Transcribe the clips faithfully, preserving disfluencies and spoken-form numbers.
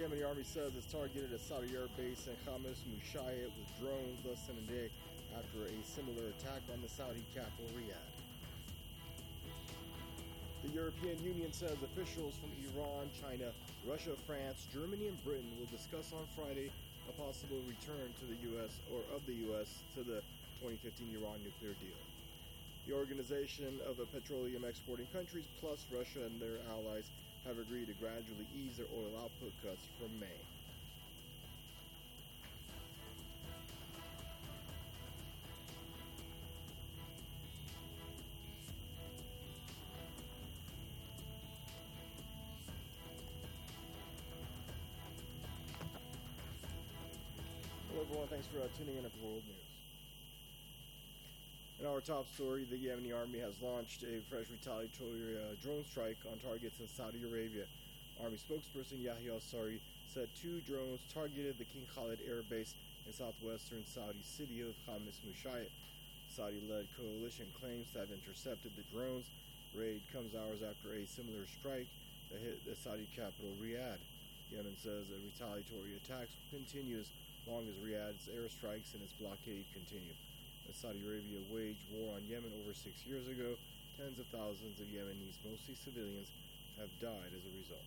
Yemeni army says it's targeted a Saudi air base in Khamis Mushayat with drones less than a day after a similar attack on the Saudi capital, Riyadh. The European Union says officials from Iran, China, Russia, France, Germany, and Britain will discuss on Friday a possible return to the U S or of the U S to the twenty fifteen Iran nuclear deal. The Organization of the Petroleum Exporting Countries plus Russia and their allies have agreed to gradually ease their oil output cuts from May. Hello everyone, thanks for uh, tuning in at the World News. In our top story, the Yemeni army has launched a fresh retaliatory uh, drone strike on targets in Saudi Arabia. Army spokesperson Yahya Sari said two drones targeted the King Khalid air base in southwestern Saudi city of Khamis Mushayat. Saudi-led coalition claims to have intercepted the drones. Raid comes hours after a similar strike that hit the Saudi capital, Riyadh. Yemen says that retaliatory attacks will continue as long as Riyadh's airstrikes and its blockade continue. As Saudi Arabia waged war on Yemen over six years ago, tens of thousands of Yemenis, mostly civilians, have died as a result.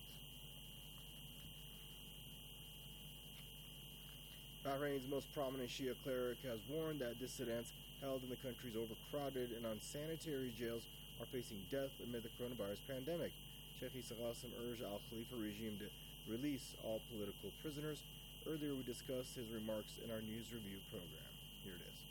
Bahrain's most prominent Shia cleric has warned that dissidents held in the country's overcrowded and unsanitary jails are facing death amid the coronavirus pandemic. Sheikh Isa Qasim urged Al Khalifa regime to release all political prisoners. Earlier we discussed his remarks in our news review program. Here it is.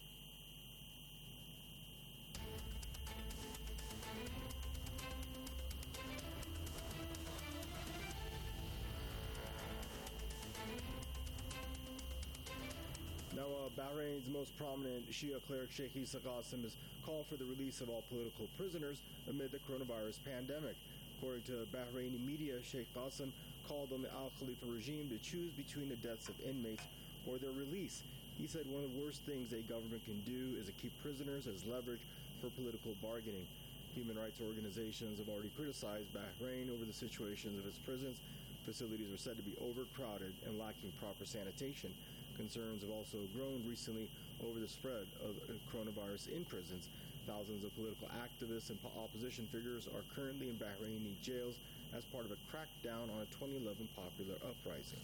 Now, uh, Bahrain's most prominent Shia cleric, Sheikh Isa Qasim, has called for the release of all political prisoners amid the coronavirus pandemic. According to Bahraini media, Sheikh Qasim called on the Al Khalifa regime to choose between the deaths of inmates or their release. He said one of the worst things a government can do is to keep prisoners as leverage for political bargaining. Human rights organizations have already criticized Bahrain over the situations of its prisons. Facilities are said to be overcrowded and lacking proper sanitation. Concerns have also grown recently over the spread of coronavirus in prisons. Thousands of political activists and opposition figures are currently in Bahraini jails as part of a crackdown on a twenty eleven popular uprising.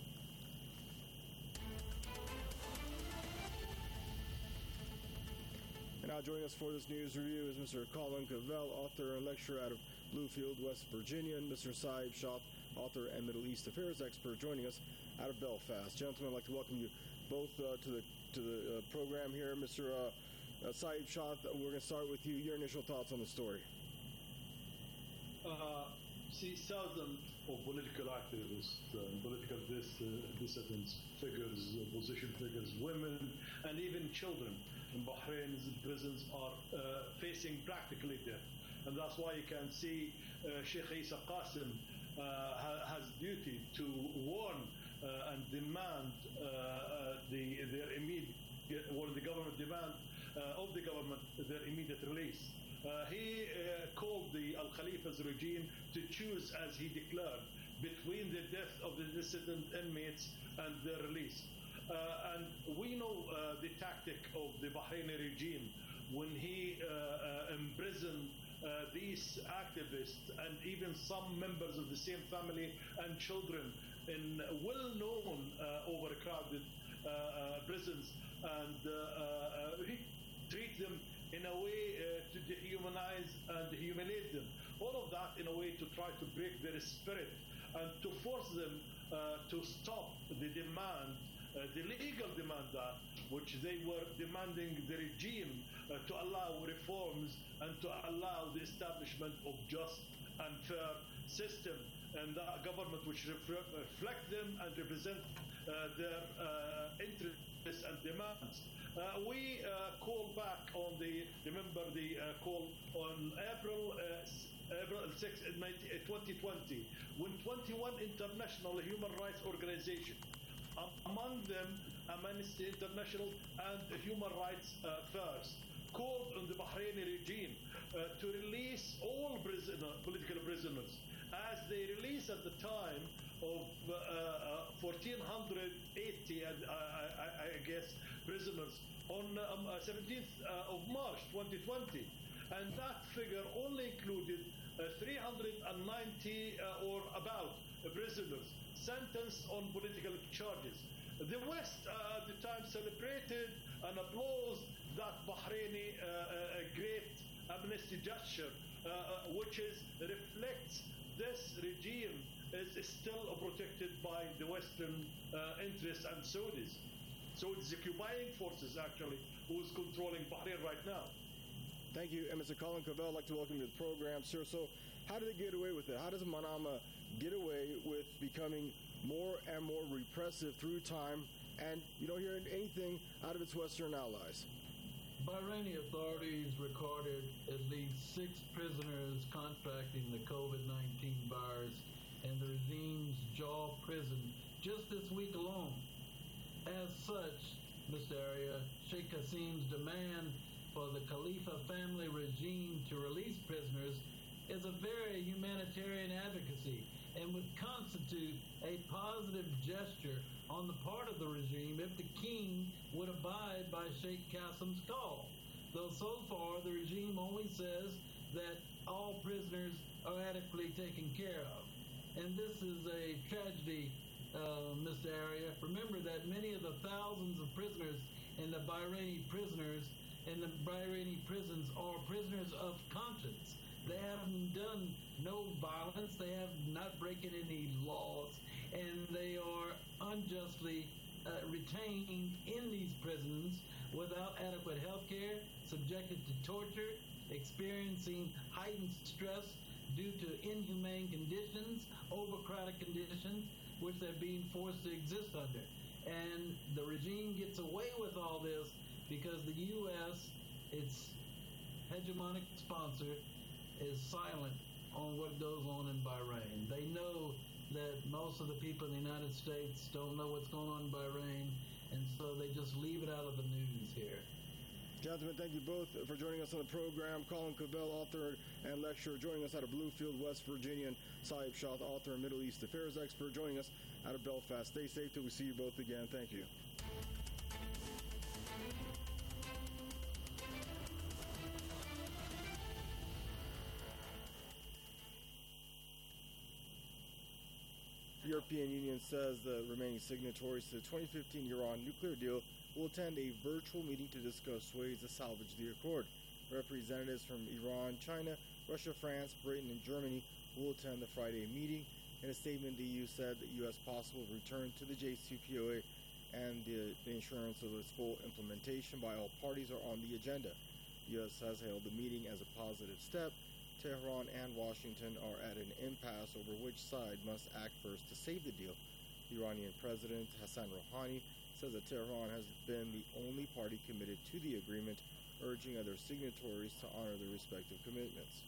And now joining us for this news review is Mister Colin Cavell, author and lecturer out of Bluefield, West Virginia, and Mister Saib Shah, author and Middle East affairs expert, joining us out of Belfast. Gentlemen, I'd like to welcome you both uh, to the to the uh, program here. Mister Uh, uh, Saib Shah, we're going to start with you. Your initial thoughts on the story. Uh, see, thousands of political activists, uh, political dis- uh, dissidents, figures, uh, opposition figures, women, and even children in Bahrain's prisons are uh, facing practically death. And that's why you can see uh, Sheikh Isa Qasim uh, ha- has duty to warn uh, and demand uh, uh, the their immediate, or the government demand uh, of the government their immediate release. Uh, he uh, called the Al Khalifa's regime to choose, as he declared, between the death of the dissident inmates and their release. Uh, and we know uh, the tactic of the Bahraini regime when he uh, uh, imprisoned uh, these activists and even some members of the same family and children in well-known uh, overcrowded uh, uh, prisons, and uh, uh, he treat them in a way uh, to dehumanize and humiliate them. All of that in a way to try to break their spirit and to force them uh, to stop the demand, uh, the legal demand that which they were demanding the regime uh, to allow reforms and to allow the establishment of just and fair system and that government which reflect, reflect them and represent uh, their uh, interests and demands. Uh, we uh, call back on the, remember the uh, call on April uh, April sixth, twenty twenty, when twenty-one international human rights organizations, um, among them Amnesty International and Human Rights uh, First, called on the Bahraini regime uh, to release all prisoner, political prisoners as they released at the time of uh, uh, one thousand four hundred eighty, and uh, I, I guess, prisoners on um, uh, seventeenth of March twenty twenty. And that figure only included uh, three hundred ninety uh, or about uh, prisoners sentenced on political charges. The West uh, at the time celebrated and applauded that Bahraini uh, uh, great amnesty gesture, uh, uh, which is reflects this regime is still protected by the Western uh, interests and Saudis. So it's the occupying forces actually who's controlling Bahrain right now. Thank you. And Mister Colin Covell, I'd like to welcome you to the program, sir. So how do they get away with it? How does Manama get away with becoming more and more repressive through time, and you don't hear anything out of its Western allies? Bahraini authorities recorded at least six prisoners contracting the COVID nineteen virus in the regime's Jaw prison just this week alone. As such, Mister Arya, Sheikh Hassim's demand for the Khalifa family regime to release prisoners is a very humanitarian advocacy and would constitute a positive gesture on the part of the regime if the king would abide by Sheikh Hassim's call. Though so far the regime only says that all prisoners are adequately taken care of. And this is a tragedy, uh, Mister Arya. Remember that many of the thousands of prisoners in the Bahraini prisoners in the Bahraini prisons are prisoners of conscience. They haven't done no violence. They have not breaking any laws, and they are unjustly uh, retained in these prisons without adequate health care, subjected to torture, experiencing heightened stress due to inhumane conditions, overcrowded conditions, which they're being forced to exist under. And the regime gets away with all this because the U S, its hegemonic sponsor, is silent on what goes on in Bahrain. They know that most of the people in the United States don't know what's going on in Bahrain, and so they just leave it out of the news here. Gentlemen, thank you both for joining us on the program. Colin Covell, author and lecturer, joining us out of Bluefield, West Virginia, and Saib Shah, author and Middle East affairs expert, joining us out of Belfast. Stay safe till we see you both again. Thank you. The European Union says the remaining signatories to the twenty fifteen Iran nuclear deal will attend a virtual meeting to discuss ways to salvage the accord. Representatives from Iran, China, Russia, France, Britain, and Germany will attend the Friday meeting. In a statement, the E U said the U S possible return to the J C P O A and the, the assurance of its full implementation by all parties are on the agenda. The U S has hailed the meeting as a positive step. Tehran and Washington are at an impasse over which side must act first to save the deal. The Iranian President Hassan Rouhani says that Tehran has been the only party committed to the agreement, urging other signatories to honor their respective commitments.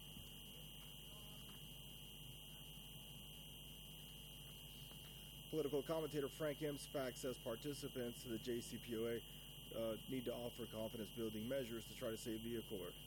Political commentator Frank M. Spack says participants to the J C P O A uh, need to offer confidence-building measures to try to save the accord.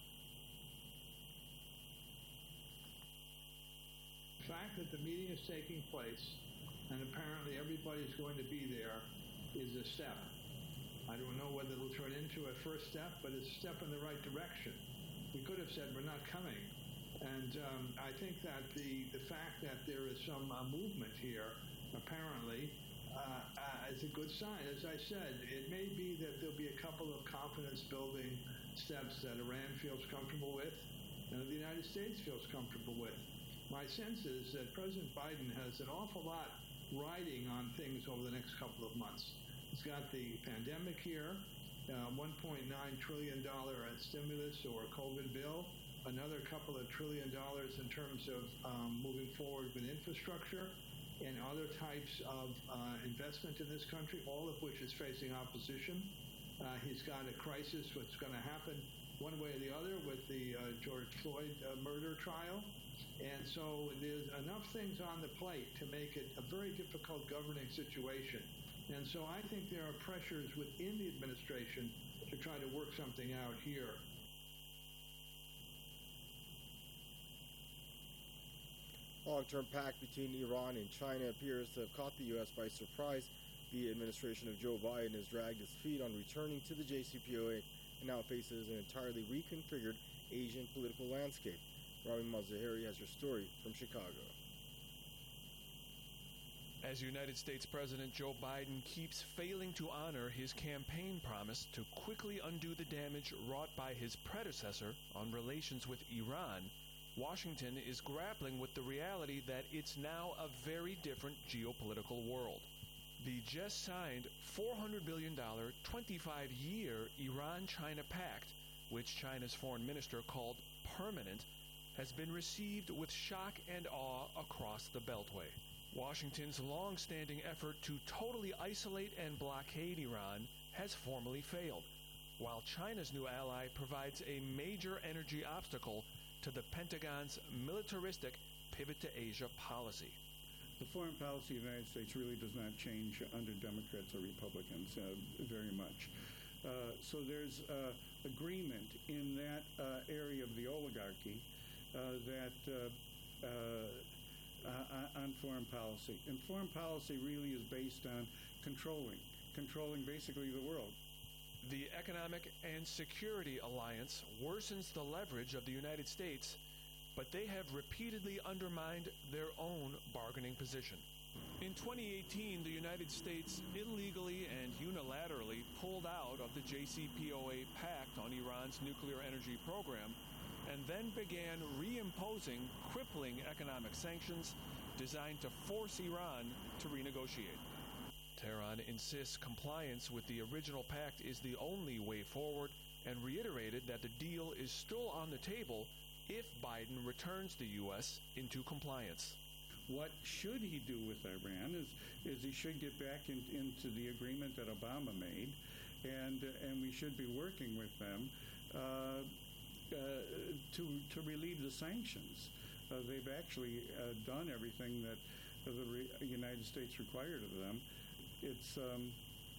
The fact that the meeting is taking place and apparently everybody's going to be there is a step. I don't know whether it'll turn into a first step, but it's a step in the right direction. We could have said we're not coming. And um, I think that the, the fact that there is some uh, movement here, apparently, uh, uh, is a good sign. As I said, it may be that there'll be a couple of confidence-building steps that Iran feels comfortable with and that the United States feels comfortable with. My sense is that President Biden has an awful lot riding on things over the next couple of months. He's got the pandemic here, uh, one point nine trillion dollars stimulus or COVID bill, another couple of trillion dollars in terms of um, moving forward with infrastructure and other types of uh, investment in this country, all of which is facing opposition. Uh, he's got a crisis what's going to happen one way or the other with the uh, George Floyd uh, murder trial. And so there's enough things on the plate to make it a very difficult governing situation. And so I think there are pressures within the administration to try to work something out here. Long-term pact between Iran and China appears to have caught the U S by surprise. The administration of Joe Biden has dragged its feet on returning to the J C P O A and now faces an entirely reconfigured Asian political landscape. Ramin Mazaheri has your story from Chicago. As United States President Joe Biden keeps failing to honor his campaign promise to quickly undo the damage wrought by his predecessor on relations with Iran, Washington is grappling with the reality that it's now a very different geopolitical world. The just signed four hundred billion dollars, twenty-five year Iran-China pact, which China's foreign minister called permanent, has been received with shock and awe across the Beltway. Washington's long-standing effort to totally isolate and blockade Iran has formally failed, while China's new ally provides a major energy obstacle to the Pentagon's militaristic pivot to Asia policy. The foreign policy of the United States really does not change under Democrats or Republicans uh, very much. Uh, so there's uh, agreement in that uh, area of the oligarchy uh, that uh, uh, uh, on foreign policy. And foreign policy really is based on controlling, controlling basically the world. The Economic and Security Alliance worsens the leverage of the United States, but they have repeatedly undermined their own bargaining position. In twenty eighteen, the United States illegally and unilaterally pulled out of the J C P O A pact on Iran's nuclear energy program, and then began reimposing crippling economic sanctions designed to force Iran to renegotiate. Tehran insists compliance with the original pact is the only way forward and reiterated that the deal is still on the table if Biden returns the U S into compliance. What should he do with Iran is, is he should get back in, into the agreement that Obama made, and and we should be working with them uh, uh, to to relieve the sanctions. Uh, they've actually uh, done everything that the re- United States required of them. It's um,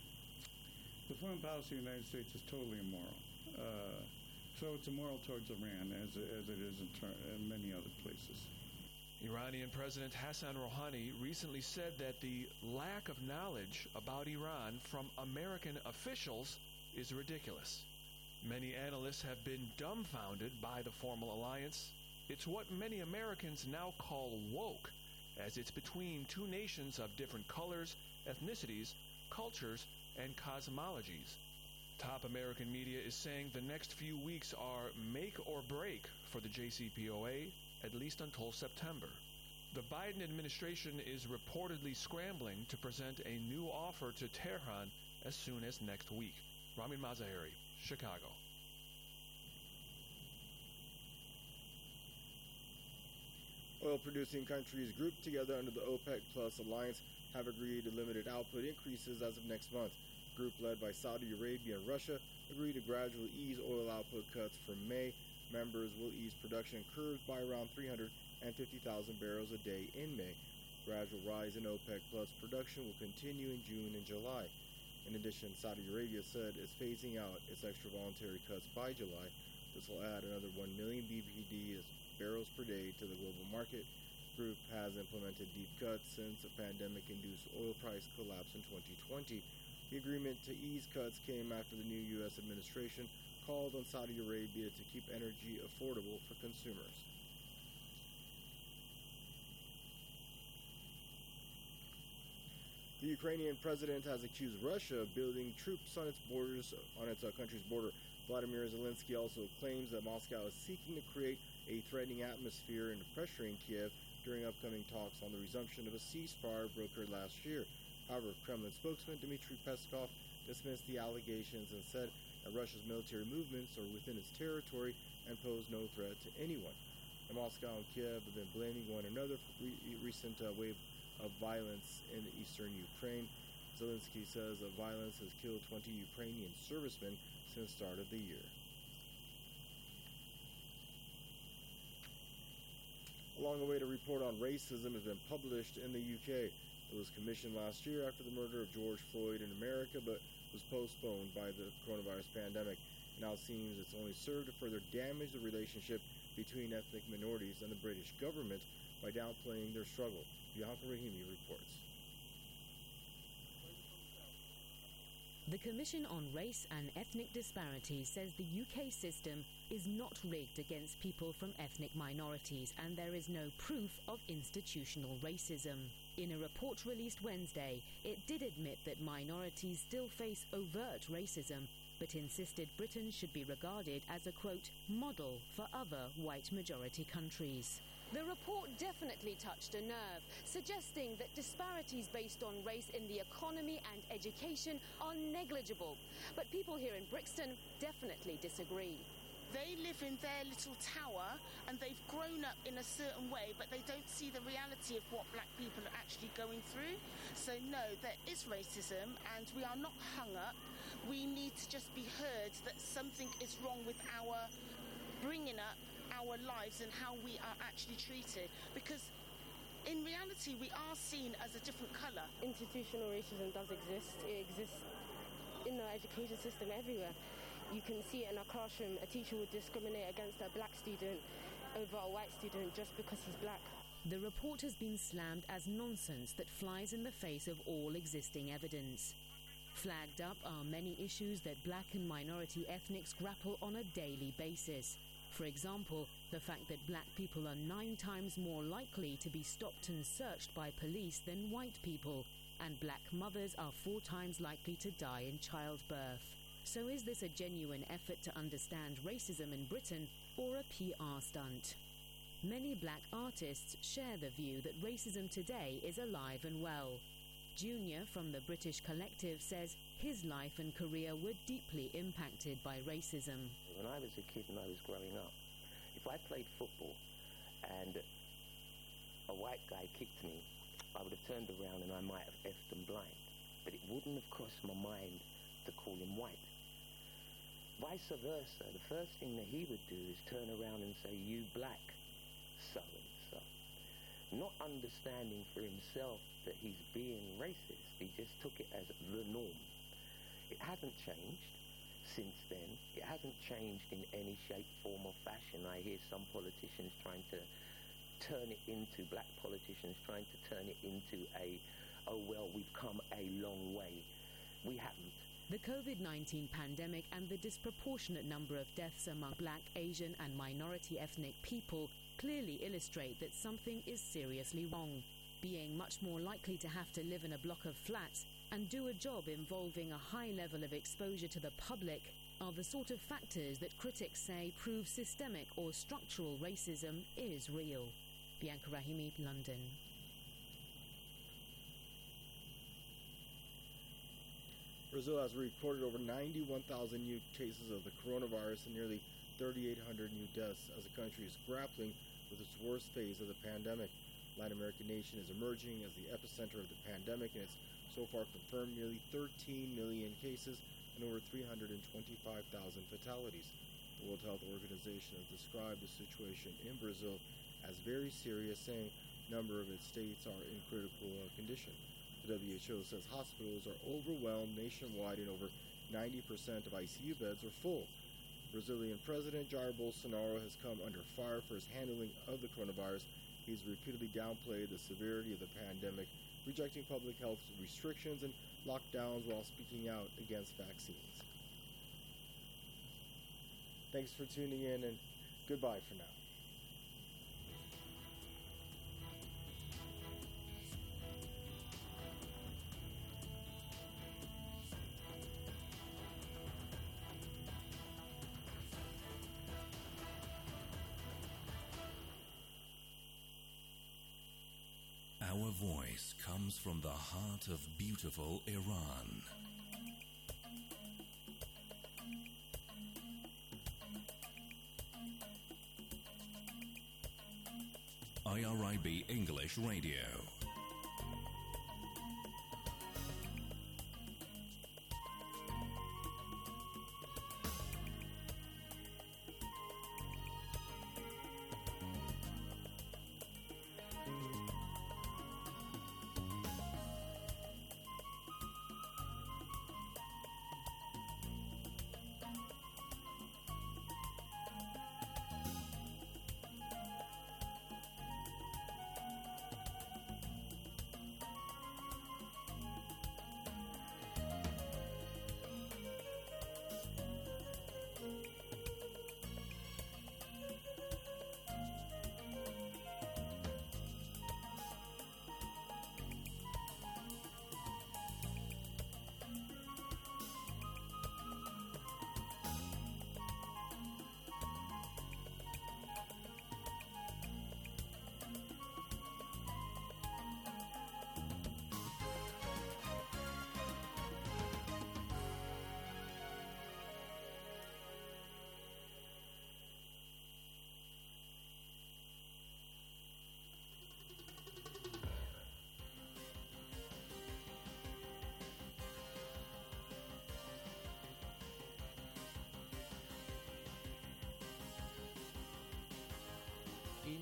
the foreign policy of the United States is totally immoral. Uh, so it's immoral towards Iran as as it is in, ter- in many other places. Iranian President Hassan Rouhani recently said that the lack of knowledge about Iran from American officials is ridiculous. Many analysts have been dumbfounded by the formal alliance. It's what many Americans now call woke, as it's between two nations of different colors, ethnicities, cultures, and cosmologies. Top American media is saying the next few weeks are make or break for the J C P O A, at least until September. The Biden administration is reportedly scrambling to present a new offer to Tehran as soon as next week. Ramin Mazaheri, Chicago. Oil-producing countries grouped together under the OPEC Plus alliance have agreed to limited output increases as of next month. The group led by Saudi Arabia and Russia agreed to gradually ease oil output cuts from May. Members will ease production curbs by around three hundred fifty thousand barrels a day in May. Gradual rise in OPEC Plus production will continue in June and July. In addition, Saudi Arabia said it's phasing out its extra voluntary cuts by July. This will add another one million B P D barrels per day to the global market. The group has implemented deep cuts since a pandemic-induced oil price collapse in twenty twenty. The agreement to ease cuts came after the new U S administration called on Saudi Arabia to keep energy affordable for consumers. The Ukrainian president has accused Russia of building troops on its borders, on its uh, country's border. Vladimir Zelensky also claims that Moscow is seeking to create a threatening atmosphere and pressuring Kiev during upcoming talks on the resumption of a ceasefire brokered last year. However, Kremlin spokesman Dmitry Peskov dismissed the allegations and said that Russia's military movements are within its territory and pose no threat to anyone. And Moscow and Kiev have been blaming one another for re- recent uh, wave of violence in eastern Ukraine. Zelensky says that violence has killed twenty Ukrainian servicemen since the start of the year. A long-awaited report on racism has been published in the U K. It was commissioned last year after the murder of George Floyd in America, but was postponed by the coronavirus pandemic. It now seems it's only served to further damage the relationship between ethnic minorities and the British government. by downplaying their struggle. Bianca Rahimi reports. The Commission on Race and Ethnic Disparities says the U K system is not rigged against people from ethnic minorities, and there is no proof of institutional racism. In a report released Wednesday, it did admit that minorities still face overt racism, but insisted Britain should be regarded as a, quote, model for other white majority countries. The report definitely touched a nerve, suggesting that disparities based on race in the economy and education are negligible. But people here in Brixton definitely disagree. They live in their little tower and they've grown up in a certain way, but they don't see the reality of what black people are actually going through. So no, there is racism and we are not hung up. We need to just be heard that something is wrong with our bringing up, our lives and how we are actually treated, because in reality we are seen as a different colour. Institutional racism does exist. It exists in the education system everywhere. You can see it in a classroom. A teacher would discriminate against a black student over a white student just because he's black. The report has been slammed as nonsense that flies in the face of all existing evidence. Flagged up are many issues that black and minority ethnics grapple on a daily basis. For example, the fact that black people are nine times more likely to be stopped and searched by police than white people, and black mothers are four times likely to die in childbirth. So is this a genuine effort to understand racism in Britain or a P R stunt? Many black artists share the view that racism today is alive and well. Junior from the British Collective says his life and career were deeply impacted by racism. When I was a kid and I was growing up, if I played football and a white guy kicked me, I would have turned around and I might have effed him blind. But it wouldn't have crossed my mind to call him white. Vice versa, the first thing that he would do is turn around and say, you black so-and-so. Not understanding for himself that he's being racist. He just took it as the norm. It hasn't changed since then. It hasn't changed in any shape, form or fashion. I hear some politicians trying to turn it into, black politicians trying to turn it into a, oh well, we've come a long way. We haven't. The COVID nineteen pandemic and the disproportionate number of deaths among black, Asian and minority ethnic people clearly illustrate that something is seriously wrong. Being much more likely to have to live in a block of flats and do a job involving a high level of exposure to the public are the sort of factors that critics say prove systemic or structural racism is real. Bianca Rahimi, London. Brazil has recorded over ninety-one thousand new cases of the coronavirus and nearly thirty-eight hundred new deaths as the country is grappling with its worst phase of the pandemic. Latin American nation is emerging as the epicenter of the pandemic, and it's so far confirmed nearly thirteen million cases and over three hundred twenty-five thousand fatalities. The World Health Organization has described the situation in Brazil as very serious, saying a number of its states are in critical uh, condition. The W H O says hospitals are overwhelmed nationwide and over ninety percent of I C U beds are full. Brazilian President Jair Bolsonaro has come under fire for his handling of the coronavirus. He's repeatedly downplayed the severity of the pandemic, rejecting public health restrictions and lockdowns while speaking out against vaccines. Thanks for tuning in, and goodbye for now. Our voice comes from the heart of beautiful Iran. I R I B English Radio.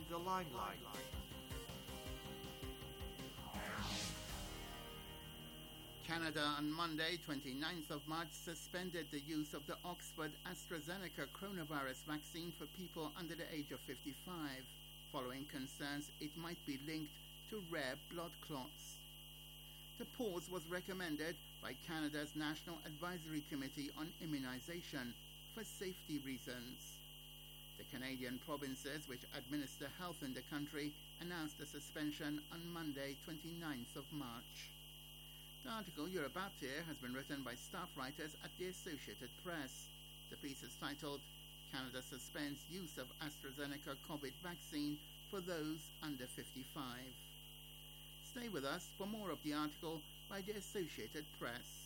the limelight. Canada on Monday, twenty-ninth of March, suspended the use of the Oxford AstraZeneca coronavirus vaccine for people under the age of fifty-five, following concerns it might be linked to rare blood clots. The pause was recommended by Canada's National Advisory Committee on Immunization for safety reasons. The Canadian provinces which administer health in the country announced the suspension on Monday, twenty-ninth of March. The article you're about to hear has been written by staff writers at the Associated Press. The piece is titled, Canada Suspends Use of AstraZeneca COVID Vaccine for Those Under fifty-five. Stay with us for more of the article by the Associated Press.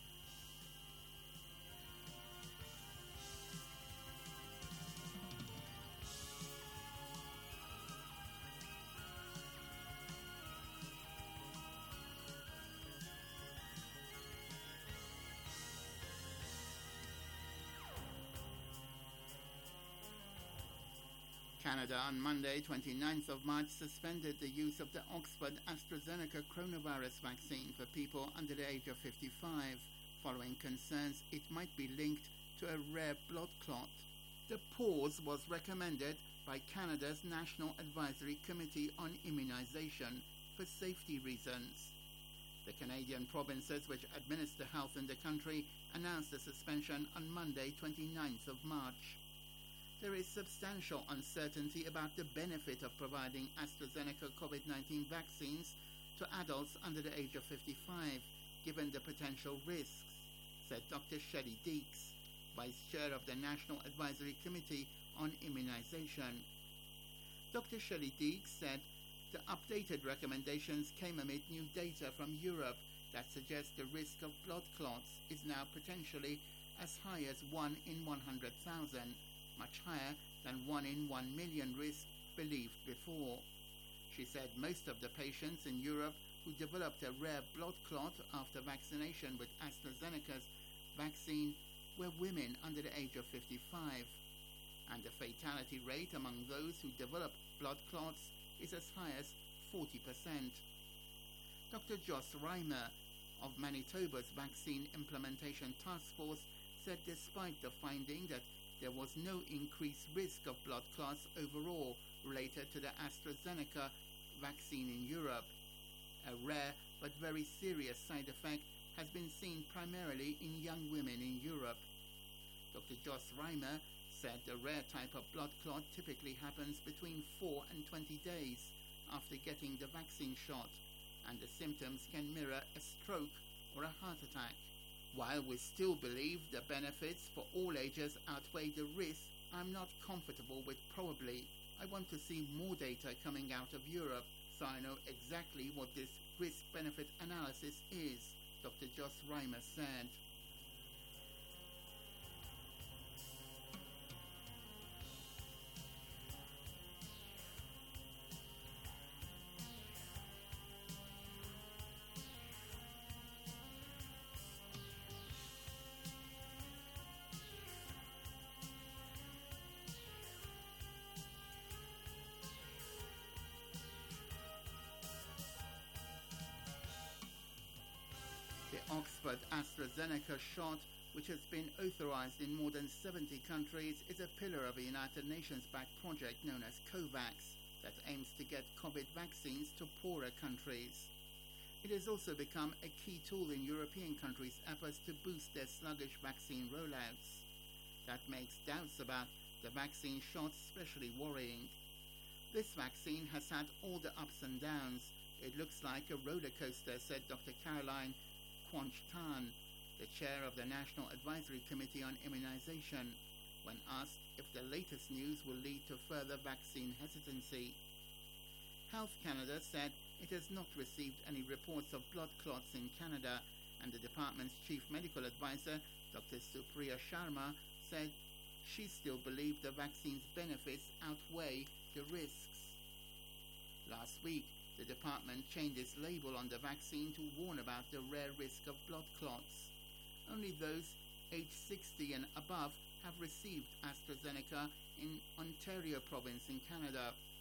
Canada on Monday, twenty-ninth of March, suspended the use of the Oxford AstraZeneca coronavirus vaccine for people under the age of fifty-five, following concerns it might be linked to a rare blood clot. The pause was recommended by Canada's National Advisory Committee on Immunization for safety reasons. The Canadian provinces which administer health in the country announced the suspension on Monday, twenty-ninth of March. There is substantial uncertainty about the benefit of providing AstraZeneca COVID nineteen vaccines to adults under the age of fifty-five, given the potential risks, said Doctor Shelley Deeks, Vice Chair of the National Advisory Committee on Immunization. Doctor Shelley Deeks said the updated recommendations came amid new data from Europe that suggests the risk of blood clots is now potentially as high as one in one hundred thousand. Much higher than one in one million risk believed before. She said most of the patients in Europe who developed a rare blood clot after vaccination with AstraZeneca's vaccine were women under the age of fifty-five, and the fatality rate among those who develop blood clots is as high as forty percent. Doctor Joss Reimer of Manitoba's Vaccine Implementation Task Force said despite the finding that there was no increased risk of blood clots overall related to the AstraZeneca vaccine in Europe. A rare but very serious side effect has been seen primarily in young women in Europe. Doctor Joss Reimer said the rare type of blood clot typically happens between four and twenty days after getting the vaccine shot, and the symptoms can mirror a stroke or a heart attack. While we still believe the benefits for all ages outweigh the risks, I'm not comfortable with probably. I want to see more data coming out of Europe so I know exactly what this risk-benefit analysis is, Doctor Joss Reimer said. The Oxford AstraZeneca shot, which has been authorized in more than seventy countries, is a pillar of a United Nations-backed project known as COVAX that aims to get COVID vaccines to poorer countries. It has also become a key tool in European countries' efforts to boost their sluggish vaccine rollouts. That makes doubts about the vaccine shot especially worrying. This vaccine has had all the ups and downs. It looks like a roller coaster, said Doctor Caroline Quanch-Tan, the chair of the National Advisory Committee on Immunization, when asked if the latest news will lead to further vaccine hesitancy. Health Canada said it has not received any reports of blood clots in Canada, and the department's chief medical advisor, Doctor Supriya Sharma, said she still believed the vaccine's benefits outweigh the risks. Last week, the department changed its label on the vaccine to warn about the rare risk of blood clots. Only those aged sixty and above have received AstraZeneca in Ontario province in Canada.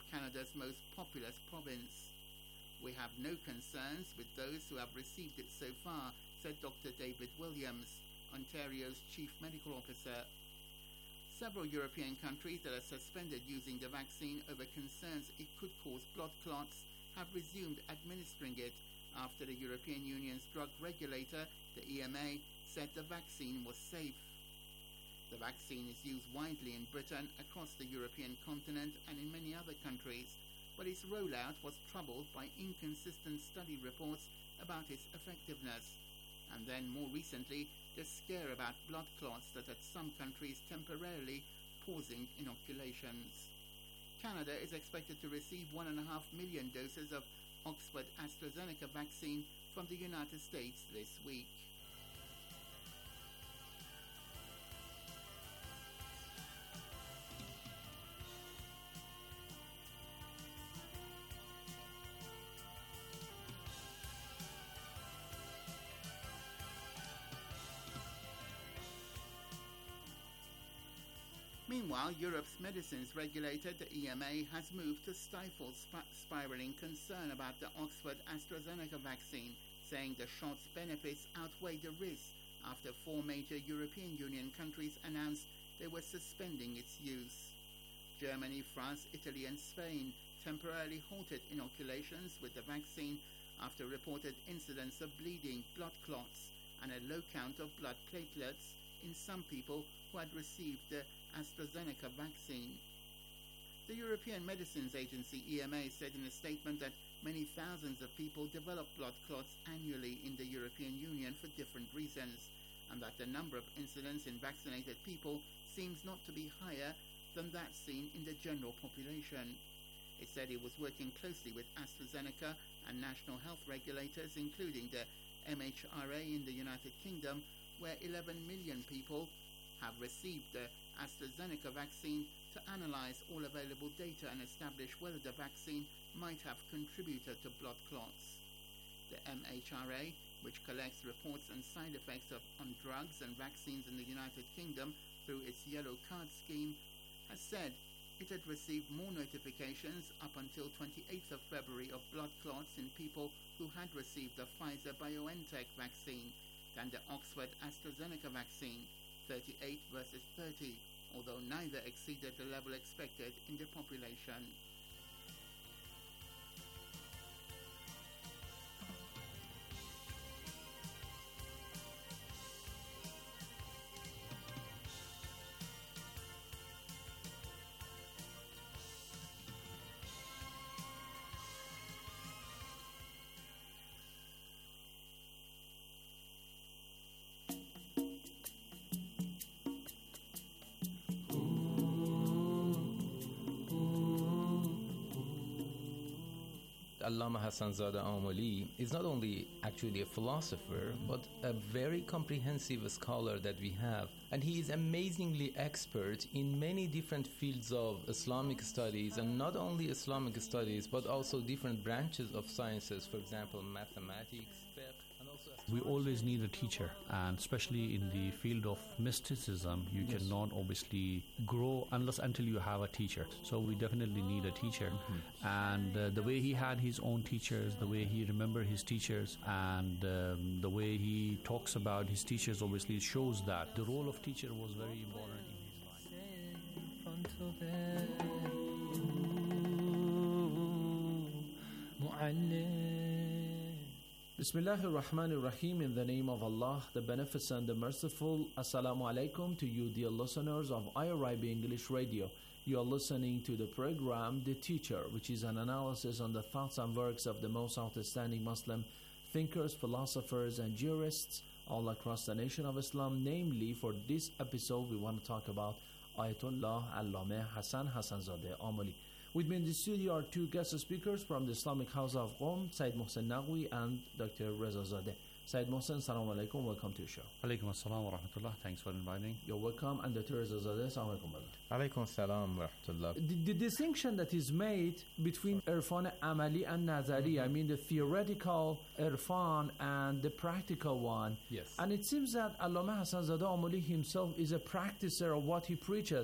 Canada's most populous province. We have no concerns with those who have received it so far, said Doctor David Williams, Ontario's Chief Medical Officer. Several European countries that have suspended using the vaccine over concerns it could cause blood clots have resumed administering it after the European Union's drug regulator, the E M A, said the vaccine was safe. The vaccine is used widely in Britain, across the European continent and in many other countries, but its rollout was troubled by inconsistent study reports about its effectiveness, and then more recently the scare about blood clots that had some countries temporarily pausing inoculations. Canada is expected to receive one and a half million doses of Oxford AstraZeneca vaccine from the United States this week. Meanwhile, Europe's medicines regulator, the E M A, has moved to stifle sp- spiraling concern about the Oxford AstraZeneca vaccine, saying the shot's benefits outweigh the risks after four major European Union countries announced they were suspending its use. Germany, France, Italy and Spain temporarily halted inoculations with the vaccine after reported incidents of bleeding, blood clots and a low count of blood platelets in some people who had received the AstraZeneca vaccine. The European Medicines Agency, E M A, said in a statement that many thousands of people develop blood clots annually in the European Union for different reasons, and that the number of incidents in vaccinated people seems not to be higher than that seen in the general population. It said it was working closely with AstraZeneca and national health regulators, including the M H R A in the United Kingdom, where eleven million people have received the AstraZeneca vaccine, to analyze all available data and establish whether the vaccine might have contributed to blood clots. The M H R A, which collects reports and side effects of, on drugs and vaccines in the United Kingdom through its Yellow Card scheme, has said it had received more notifications up until twenty-eighth of February of blood clots in people who had received the Pfizer-BioNTech vaccine than the Oxford AstraZeneca vaccine, thirty-eight versus thirty, although neither exceeded the level expected in the population. Allama Hassanzadeh Amoli is not only actually a philosopher, but a very comprehensive scholar that we have. And he is amazingly expert in many different fields of Islamic studies, and not only Islamic studies, but also different branches of sciences, for example, mathematics, fiqh, and also we always need a teacher, and especially in the field of mysticism, you yes. cannot obviously grow unless until you have a teacher. So we definitely need a teacher. Mm-hmm. And uh, the way he had his own teachers, the way he remembered his teachers, and um, the way he talks about his teachers obviously shows that the role of teacher was very important in his life. Bismillahir Rahmanir Rahim. In the name of Allah, the Beneficent, the Merciful. Assalamu alaikum to you, dear listeners of I R I B English Radio. You are listening to the program The Teacher, which is an analysis on the thoughts and works of the most outstanding Muslim thinkers, philosophers, and jurists all across the nation of Islam. Namely, for this episode, we want to talk about Ayatollah Allama Hassan Hassanzadeh Amoli. With me in the studio are two guest speakers from the Islamic House of Qom, Said Mohsen Naqvi and Doctor Reza Zadeh. Said Mohsen, Assalamu alaikum, welcome to the show. Alaikum assalam wa rahmatullah, thanks for inviting. You're welcome. And Doctor Reza Zadeh, Assalamu alaikum. Alaikum assalam wa rahmatullah. The, the distinction that is made between Irfan Amali and Nazari, mm-hmm. I mean the theoretical Irfan and the practical one. Yes. And it seems that Allama Hassanzadeh Amoli himself is a practicer of what he preaches.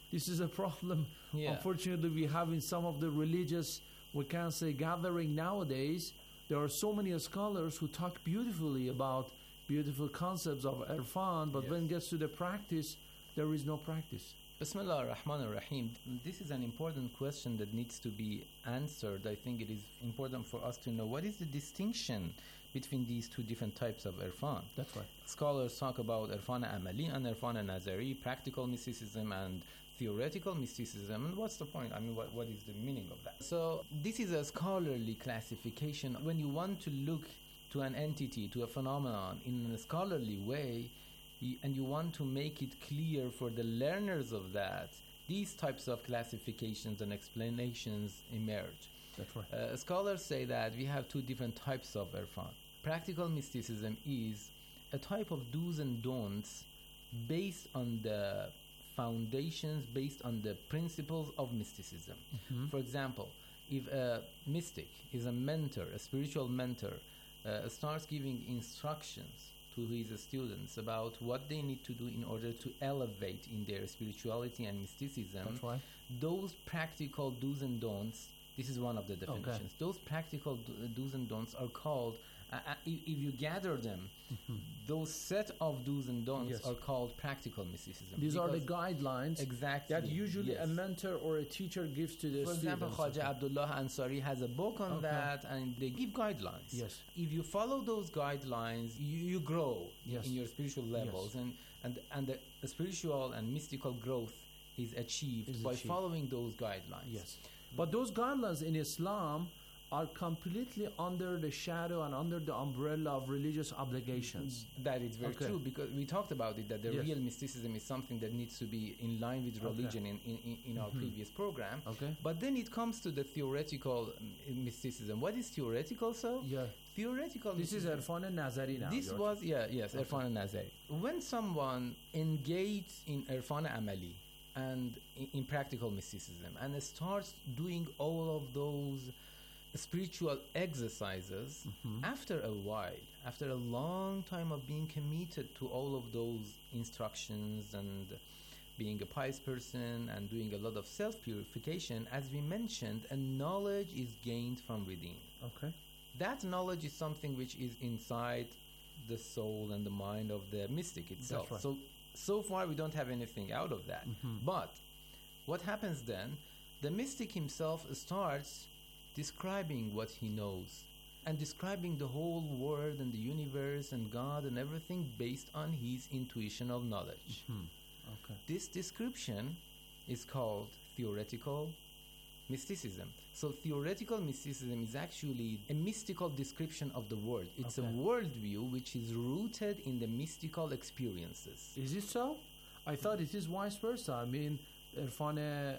This is a problem, Yeah. unfortunately, we have in some of the religious, we can say, gathering nowadays. There are so many scholars who talk beautifully about beautiful concepts of irfan, but Yes. when it gets to the practice, there is no practice. Bismillah ar-Rahman ar-Rahim. This is an important question that needs to be answered. I think it is important for us to know what is the distinction between these two different types of irfan. That's right. Scholars talk about irfan amali and irfan nazari, practical mysticism and theoretical mysticism. And what's the point? I mean, what, what is the meaning of that? So this is a scholarly classification. When you want to look to an entity, to a phenomenon in a scholarly way, y- and you want to make it clear for the learners of that, these types of classifications and explanations emerge. That's right. Uh, scholars say that we have two different types of irfan. Practical mysticism is a type of do's and don'ts based on the foundations, based on the principles of mysticism. Mhm. For example, if a mystic is a mentor, a spiritual mentor, uh, starts giving instructions to his students about what they need to do in order to elevate in their spirituality and mysticism, That's right. those practical do's and don'ts, this is one of the definitions, those practical do- do's and don'ts are called, uh, uh, if, if you gather them, those set of do's and don'ts Yes. are called practical mysticism. These are the Because- guidelines exactly that usually yes. a mentor or a teacher gives to the For example, students. Khaja Abdullah Ansari has a book on Okay. that, and they give guidelines. Yes. If you follow those guidelines, you, you grow Yes. in your spiritual levels, Yes. and and and the, the spiritual and mystical growth is achieved Is by achieved. following those guidelines. Yes. But those guidelines in Islam are completely under the shadow and under the umbrella of religious obligations. That is very Okay. true, because we talked about it, that the Yes. real mysticism is something that needs to be in line with Okay. religion in, in, in, in our Mhm. previous program. Okay. But then it comes to the theoretical um, mysticism. What is theoretical, so? Yeah. Theoretical This is mysticism. Irfan al-Nazari now. This you're- was, yeah, yes, Okay. Irfan al-Nazari. When someone engages in Irfan amali and in, in practical mysticism and starts doing all of those spiritual exercises, Mhm. after a while, after a long time of being committed to all of those instructions and being a pious person and doing a lot of self-purification, as we mentioned, a knowledge is gained from within. Okay. That knowledge is something which is inside the soul and the mind of the mystic itself. right. So, so far we don't have anything out of that. Mhm. But what happens then? The mystic himself starts describing what he knows and describing the whole world and the universe and God and everything based on his intuitional knowledge. Hmm. Okay. This description is called theoretical mysticism. So theoretical mysticism is actually a mystical description of the world. It's Okay. a worldview which is rooted in the mystical experiences. Is it so? I thought it is vice versa. I mean, Irfan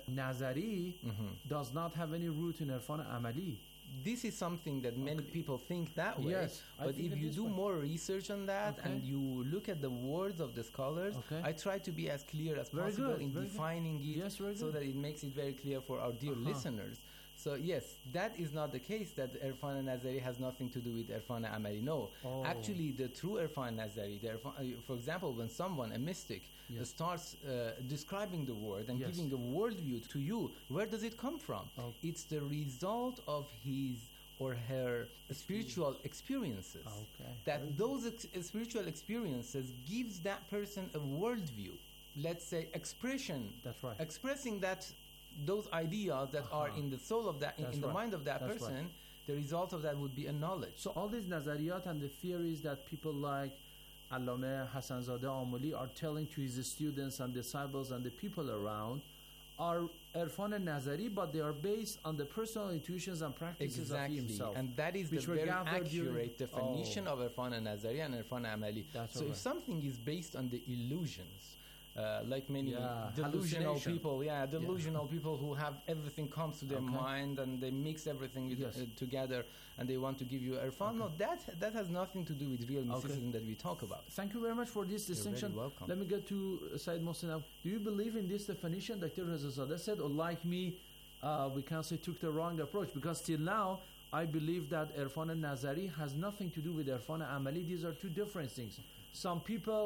Nazari Mhm. does not have any root in Irfan Amali. This is something that many people think that way. Yes, I but think if it you is do way. more research on that Okay. and you look at the words of the scholars, Okay. I try to be as clear as Very possible good, in very good. defining it Yes, very so good. that it makes it very clear for our dear Uh-huh. listeners. So yes, that is not the case that Irfan Nazari has nothing to do with Irfan Amali. No, Oh. actually the true Irfan Nazari, the Irfan, uh, for example, when someone, a mystic, Yes. starts uh, describing the world and Yes. giving a worldview to you, where does it come from? Oh. It's the result of his or her spiritual experiences. Okay. That those ex- spiritual experiences gives that person a worldview. Let's say expression. That's right. Expressing that those ideas that are Uh-huh. in the soul of that, in, That's in the right. mind of that That's person, right. the result of that would be a knowledge. So all these nazariyat and the theories that people like Allama Hassanzadeh Amuli are telling to his students and disciples and the people around are Irfan al-Nazari, but they are based on the personal intuitions and practices Exactly, of himself. and that is which the were very gathered during- accurate definition Oh. of Irfan al-Nazari and Irfan Amali. That's So all if right. something is based on the illusions, uh, like many Yeah, delusional hallucination. people, yeah, delusional people who have everything comes to their Okay. mind and they mix everything with, Yes. uh, together and they want to give you Irfan. No, that that has nothing to do with real mysticism that we talk about. Thank you very much for this You're distinction. very welcome. Let me get to uh, Said Mohsin now. Do you believe in this definition Doctor Rezazadeh said, or like me, uh, we can say took the wrong approach? Because till now, I believe that Irfan al-Nazari has nothing to do with Irfan al-Amali. These are two different things. Some people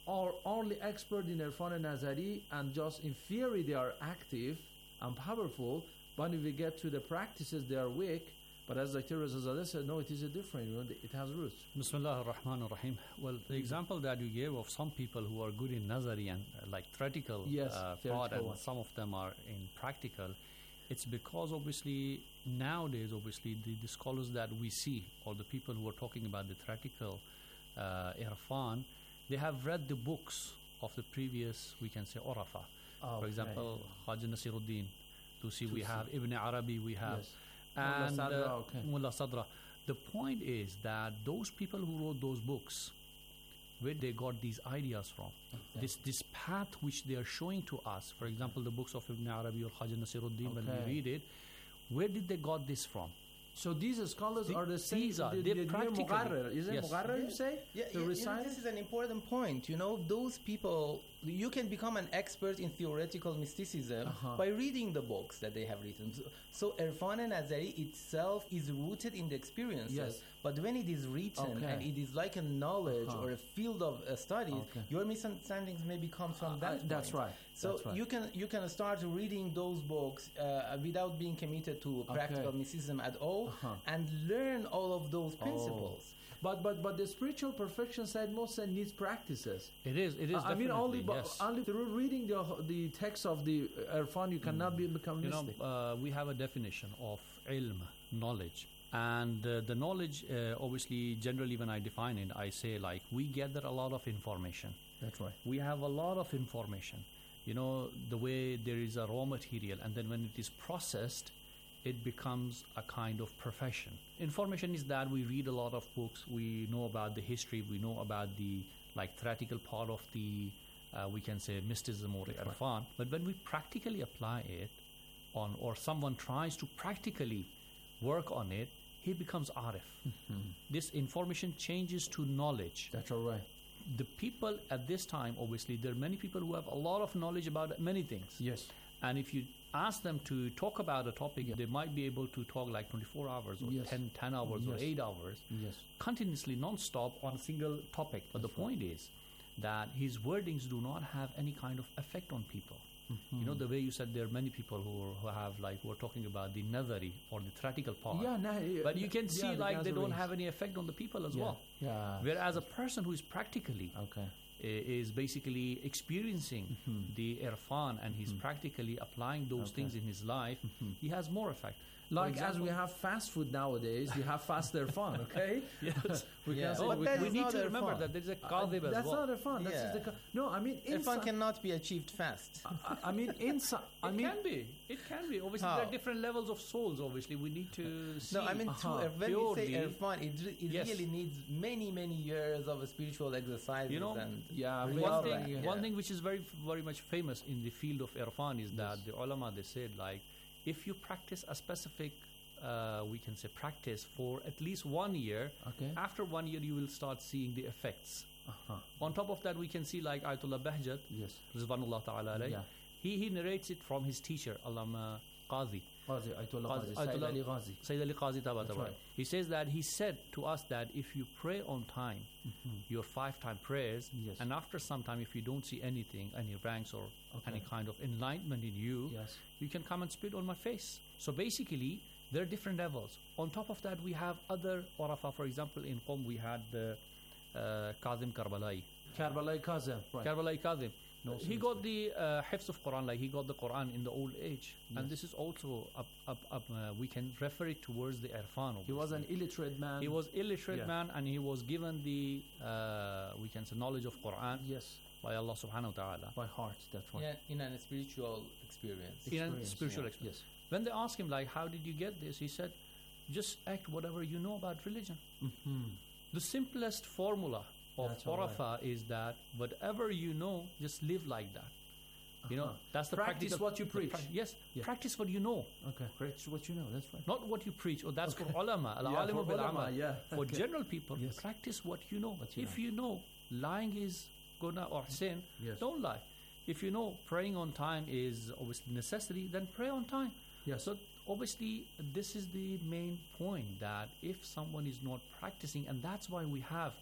are only expert in Irfan and Nazari, and just in theory they are active and powerful, but when we get to the practices they are weak. But as Doctor Rezazadeh said, no, it is a different, you know, it has roots. Bismillah ar-Rahman ar-Rahim. Well, the example that you gave of some people who are good in Nazari and uh, like theoretical yes, uh, part, and one. Some of them are in practical, it's because obviously nowadays, obviously the, the scholars that we see, or the people who are talking about the theoretical uh, Irfan, they have read the books of the previous, we can say, Urafa. Oh, For example, okay. Haji Nasiruddin. To see, to we see. have Ibn Arabi, we have Yes. and Mullah Sadra, uh, okay. Mullah Sadra. The point is that those people who wrote those books, where they got these ideas from, okay. this this path which they are showing to us, for example, the books of Ibn Arabi or Haji Nasiruddin, okay. when we read it, where did they got this from? So these scholars the, are the same. These are the, they the practically. Muqarrar. Is it yes. Muqarrar, yeah. you say? Yeah, the yeah, reciter? yeah, this is an important point. You know, those people, you can become an expert in theoretical mysticism uh-huh. by reading the books that they have written. So, so Irfan and Nazari itself is rooted in the experiences. Yes. But when it is written Okay. and it is like a knowledge Uh-huh. or a field of uh, studies, Okay. your misunderstandings maybe come from Uh, that. uh, that's point. right. So That's right. you can you can start reading those books uh, without being committed to practical Okay. mysticism at all, Uh-huh. and learn all of those principles. Oh. But but but the spiritual perfection side mostly needs practices. It is. It is. Uh, I mean, only definitely, but yes. only through reading the the text of the Irfan you cannot be become You know, mystic. uh, we have a definition of ilm, knowledge. And uh, the knowledge, uh, obviously, generally when I define it, I say like, we gather a lot of information. That's right. We have a lot of information. You know, the way there is a raw material, and then when it is processed, it becomes a kind of profession. Information is that we read a lot of books, we know about the history, we know about the like theoretical part of the, uh, we can say, mysticism or That's Irfan. right. But when we practically apply it on, or someone tries to practically work on it, he becomes arif. Mm-hmm. This information changes to knowledge. That's all right. The people at this time, obviously, there are many people who have a lot of knowledge about many things. Yes. And if you ask them to talk about a topic, yeah. they might be able to talk like twenty-four hours or yes. ten, ten hours yes. or eight hours, yes. continuously, non-stop on a single topic. But That's the point right. is that his wordings do not have any kind of effect on people. Mm-hmm. You know, the way you said there are many people who, are, who have like, who are talking about the nazari or the theoretical part. Yeah, nah, but you can yeah, see the like they don't Nazarenes. have any effect on the people as yeah. well. Yeah. Whereas a person who is practically okay. is basically experiencing mm-hmm. the irfan and he's mm-hmm. practically applying those okay. things in his life, mm-hmm. he has more effect. Like example, as we have fast food nowadays, we have fast irfan, okay? yes. we yeah. can say but we, that we is need not to irfan. remember that there is a kadhib uh, as That's well. not irfan. That's yeah. just the ca- no, I mean irfan inside, cannot be achieved fast. I, I mean inside. I it mean can be. It can be. Obviously, How? there are different levels of souls. Obviously, we need to see. No, I mean uh-huh. to, when Purely, we say irfan, it, re- it yes. really needs many many years of spiritual exercises. You know, and yeah, one well, thing, yeah. one thing which is very, very much famous in the field of irfan is that the ulama, they said like, if you practice a specific, uh, we can say practice for at least one year, okay. after one year you will start seeing the effects. Uh-huh. On top of that, we can see like Ayatollah Bahjat, yes, Rizwanullah Ta'ala alayh, yeah. he, he narrates it from his teacher, Allama Qazi. Qazi, Ayatollah Qazi, Qazi, Sayyid Ayatollah- Ali Qazi. Sayyid Ali Qazi Taba That's Taba. right. He says that he said to us that if you pray on time, Mm-hmm. your five-time prayers, Yes. and after some time, if you don't see anything, any ranks or Okay. any kind of enlightenment in you, Yes. you can come and spit on my face. So basically, there are different levels. On top of that, we have other Urafa. For example, in Qom, we had the uh, Kazim Karbalai. Karbala Kazim, right. Karbalai Kazim. No he sense. got the uh, hifz of Quran, like he got the Quran in the old age. And Yes. this is also, up, up, up, uh, we can refer it towards the irfan. He was an obviously. illiterate man. He was illiterate Yeah. man, and he was given the, uh, we can say, knowledge of Quran Yes, by Allah subhanahu wa ta'ala. by heart, that's right. Yeah, in a spiritual experience. In a Experience, spiritual yeah. experience. Yes. When they asked him, like, how did you get this? He said, just act whatever you know about religion. Mm-hmm. The simplest formula of That's all right. Urafa is that whatever you know, just live like that. You know, Uh-huh. that's the Practice practical- what you the preach. prac- yes, Yeah. practice what you know, Okay, practice what you know, that's right. not what you preach. Or that's Okay. for ulama. Yeah, Al-alimu for bil ulama, amal. yeah. For Okay. general people, Yes. practice what you know. What you if know. you know lying is guna or sin, Yes. don't lie. If you know praying on time is obviously necessity, then pray on time. Yes. So obviously, this is the main point, that if someone is not practicing, and that's why we have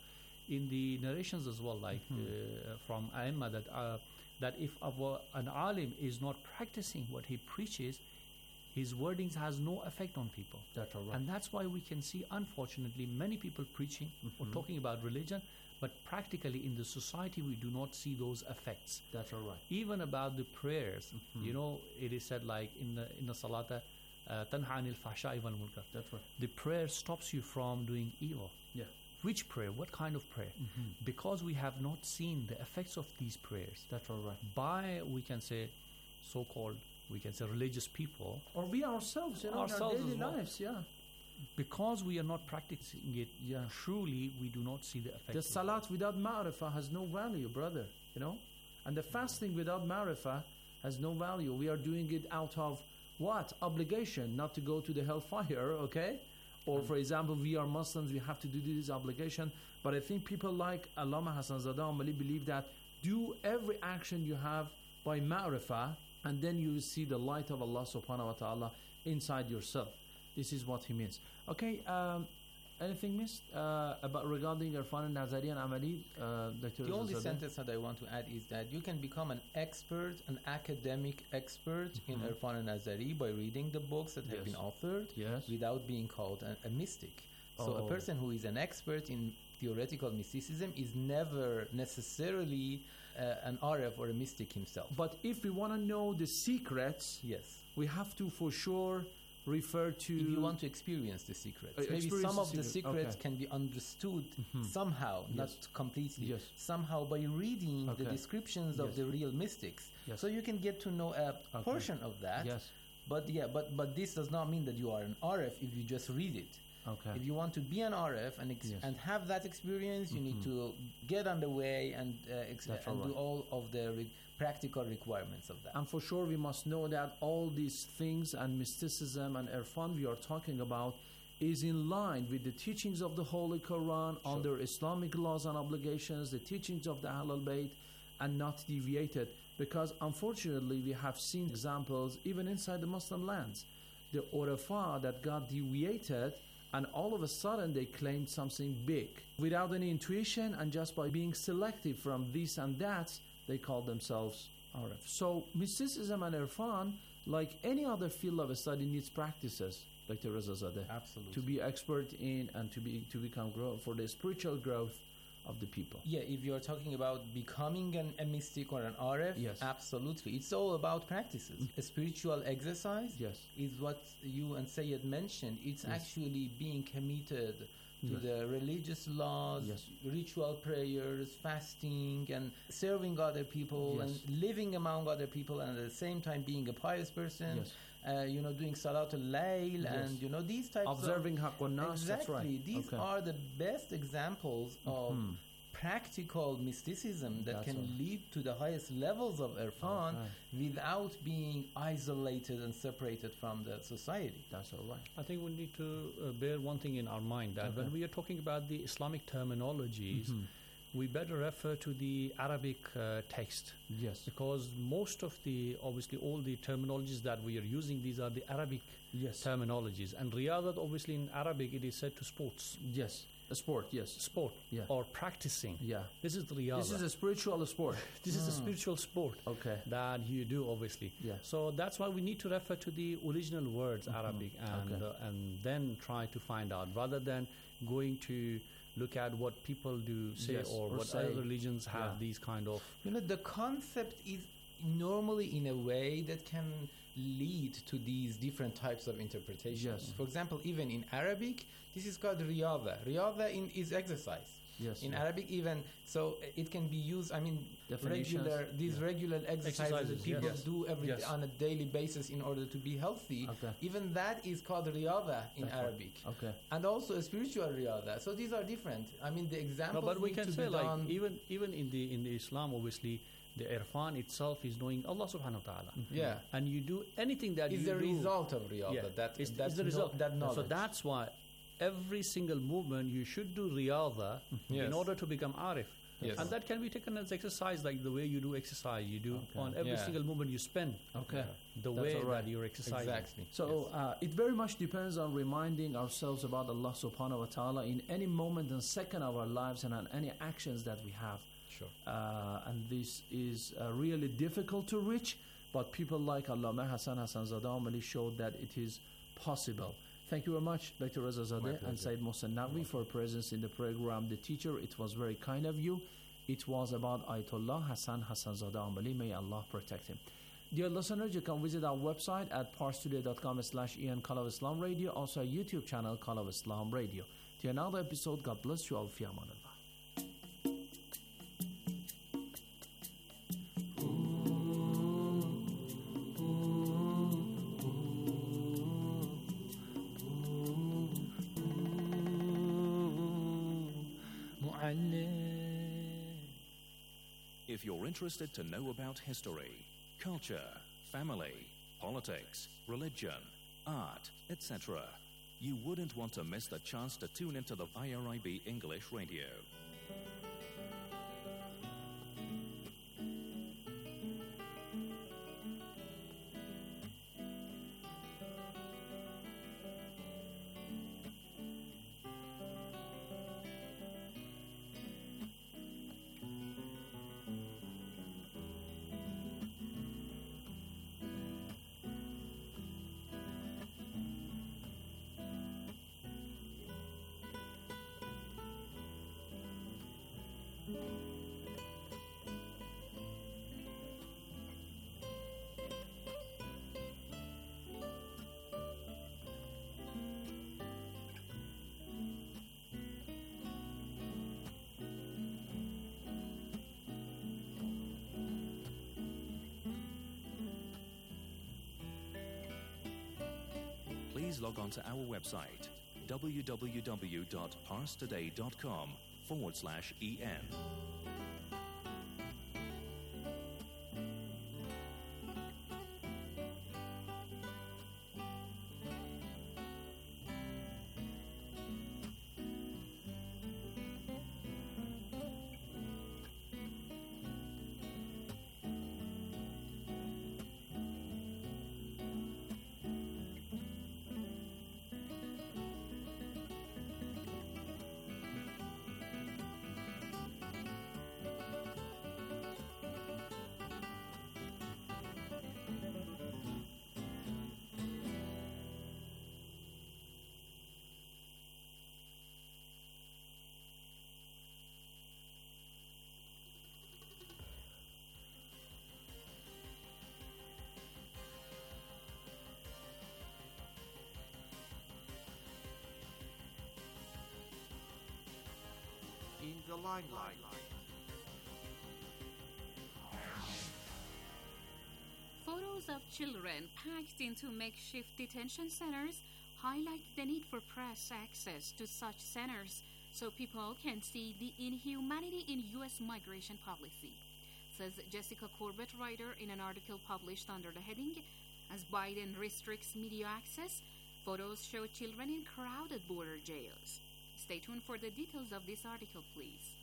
in the narrations as well, like Mhm. uh, from Aimma, that uh, that if our, an alim is not practicing what he preaches, his wordings has no effect on people. That's all right. And that's why we can see, unfortunately, many people preaching or Mhm. talking about religion, but practically in the society we do not see those effects. That's all right. Even about the prayers, Mhm. you know, it is said like in the in the salata, tanha anil fahsha'i wal munkar. That's right. The prayer stops you from doing evil. Yeah. Which prayer? What kind of prayer? Mhm. Because we have not seen the effects of these prayers. That's all right. By, we can say, so-called, we can say religious people. Or we ourselves, you know, Ourselves in our daily as well. lives, yeah. Because we are not practicing it, Yeah. truly we do not see the effects. The of salat without ma'rifah has no value, brother, you know. And the fasting without ma'rifah has no value. We are doing it out of what? Obligation, not to go to the hellfire, okay? Or for example, we are Muslims, we have to do this obligation. But I think people like Allama Hassan Zada Amali believe that do every action you have by ma'rifah, and then you will see the light of Allah subhanahu wa ta'ala inside yourself. This is what he means. Okay, um, anything missed uh, about regarding Irfan al-Nazari and Amali? Uh, Doctor The only Zadeh? sentence that I want to add is that you can become an expert, an academic expert in Mhm. Irfan al-Nazari by reading the books that have Yes. been authored Yes. without being called a, a mystic. So Oh. a person who is an expert in theoretical mysticism is never necessarily uh, an Arif or a mystic himself. But if we want to know the secrets, yes, we have to for sure refer to. If you want to experience the secrets, Uh, maybe experience some the of the secret. secrets Okay. can be understood Mhm. somehow, Yes. not completely. Yes. Somehow by reading the Okay. descriptions of Yes. the real mystics, Yes. so you can get to know a Okay. portion of that. Yes. But yeah, but but this does not mean that you are an Arif if you just read it. Okay. If you want to be an Arif and ex- Yes. and have that experience, you need Mhm. to get on the way and uh, ex- That's and all do right. all of the re- practical requirements of that. And for sure, we must know that all these things and mysticism and Irfan we are talking about is in line with the teachings of the Holy Quran under Islamic laws and obligations, the teachings of the Ahlul Bayt, and not deviated. Because unfortunately, we have seen examples even inside the Muslim lands. The Urafa that got deviated, and all of a sudden they claimed something big. Without any intuition and just by being selective from this and that, they call themselves Arif. So mysticism and Irfan, like any other field of study, needs practices, Doctor Reza Zadeh. Absolutely. To be expert in and to be to become grow for the spiritual growth of the people. Yeah, if you're talking about becoming an, a mystic or an Arif, Yes. absolutely. It's all about practices. A spiritual exercise Yes. is what you and Sayyid mentioned. It's Yes. actually being committed to Yes. the religious laws, Yes. ritual prayers, fasting, and serving other people, Yes. and living among other people, and at the same time being a pious person. Yes. Uh, you know, doing Salat al-Layl, Yes. and you know these types Observing of Haqqun Nas, exactly. that's right. These Okay. are the best examples of Mhm. practical mysticism that That's can right. lead to the highest levels of Irfan Okay. without being isolated and separated from the society. That's all right. I think we need to uh, bear one thing in our mind, that Okay. when we are talking about the Islamic terminologies, Mhm. we better refer to the Arabic uh, text. Yes. Because most of the, obviously all the terminologies that we are using, these are the Arabic Yes. terminologies. And riyadat, obviously in Arabic, it is said to sports. Yes. A sport, yes. Sport. Yeah. Or practicing. Yeah. This is the riyadat. This is a spiritual sport. This is a Mm. spiritual sport Okay. that you do, obviously. Yeah. So that's why we need to refer to the original words, Arabic, and Okay. uh, and then try to find out, rather than going to look at what people do say, Yes, or, or what say. other religions have Yeah. these kind of. You know, the concept is normally in a way that can lead to these different types of interpretations. Yes. For example, even in Arabic, this is called riyadha. Riyadha in, is exercise. Yes. In yeah. Arabic, even so, it can be used. I mean, Definitions, regular these yeah. regular exercises, Exercises, that people yes. do every Yes. on a daily basis in order to be healthy. Okay. Even that is called riyadha in That's right. Arabic, Okay. and also a spiritual riyadha. So these are different. I mean, the No, examples but we need can to say, be like, done. even even in the in the Islam, obviously, the irfan itself is knowing Allah Subhanahu wa Taala. Yeah. And you do anything that It's you the do. result of riyadha. Yeah. That It's, that's it's the no- result. that So knowledge. that's why every single movement you should do riyadha Yes. in order to become arif. Yes. And that can be taken as exercise, like the way you do exercise. You do Okay. on every Yeah. single moment you spend. Okay. The That's way all right. that you're exercising. Exactly. So uh, it very much depends on reminding ourselves about Allah subhanahu wa ta'ala in any moment and second of our lives and on any actions that we have. Sure. Uh, and this is uh, really difficult to reach, but people like Allama Hassan Hassan Zada Amali showed that it is possible. Thank you very much, Doctor Reza Zadeh and Said Mohsen Naqvi for presence in the program. The teacher, it was very kind of you. It was about Ayatollah Hassan Hassan Zada Amali. May Allah protect him. Dear listeners, you can visit our website at parstoday.com slash Ian Call of Islam Radio, also our YouTube channel, Call of Islam Radio. To another episode, God bless you all. Fi aman Allah. If you're interested to know about history, culture, family, politics, religion, art, et cetera, you wouldn't want to miss the chance to tune into the I R I B English Radio. Please log on to our website, www.parstoday.com forward slash EN. In the limelight. Photos of children packed into makeshift detention centers highlight the need for press access to such centers so people can see the inhumanity in U S migration policy, says Jessica Corbett, writer in an article published under the heading, "As Biden Restricts Media Access, Photos Show Children in Crowded Border Jails." Stay tuned for the details of this article, please.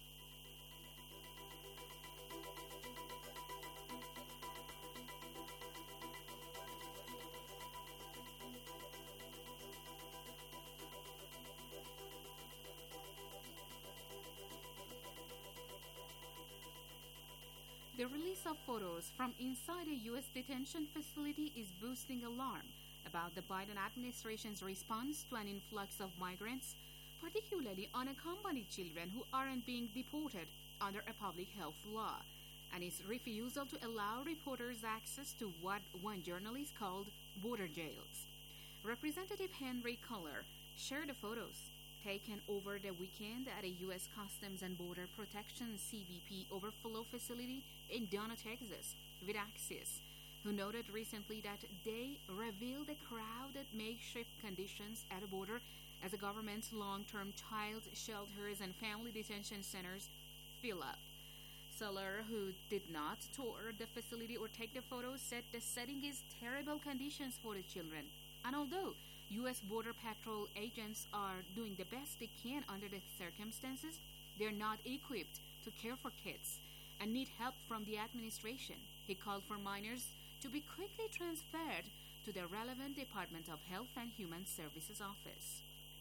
The release of photos from inside a U S detention facility is boosting alarm about the Biden administration's response to an influx of migrants, particularly unaccompanied children who aren't being deported under a public health law, and its refusal to allow reporters access to what one journalist called border jails. Representative Henry Culler shared the photos taken over the weekend at a U S Customs and Border Protection C B P overflow facility in Donna, Texas, with Axios, who noted recently that they revealed the crowded makeshift conditions at the border as the government's long-term child shelters and family detention centers fill up. Seller, who did not tour the facility or take the photos, said the setting is terrible conditions for the children. And although U S Border Patrol agents are doing the best they can under the circumstances, they're not equipped to care for kids and need help from the administration. He called for minors to be quickly transferred to the relevant Department of Health and Human Services office.